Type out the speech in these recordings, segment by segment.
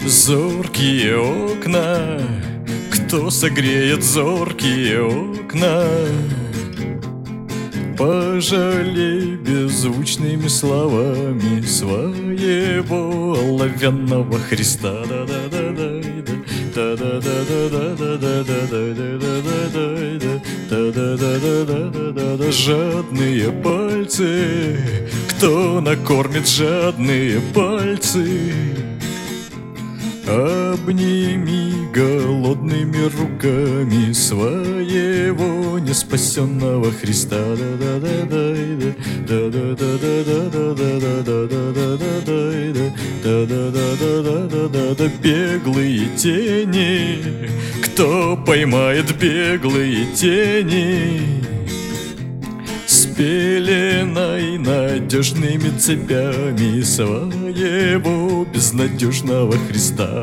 Зоркие окна, кто согреет зоркие окна? Пожалей беззвучными словами своего оловянного Христа. Жадные пальцы, кто накормит жадные пальцы? Обними голодными руками своего неспасенного Христа. Беглые тени, кто поймает беглые тени? С пеленой надежными цепями своего безнадежного Христа.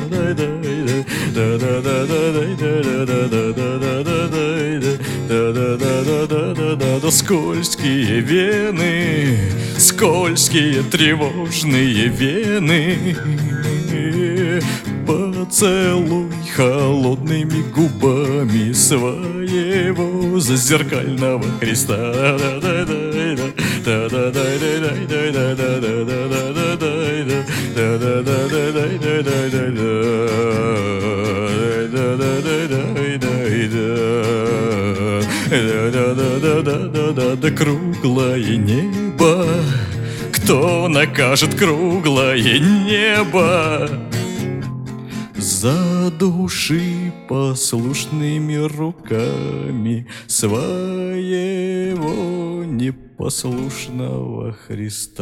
Скользкие вены, скользкие тревожные вены. Поцелуй холодными губами своего зазеркального Христа. Да круглое небо, кто накажет круглое небо? Задуши послушными руками своего непослушного Христа.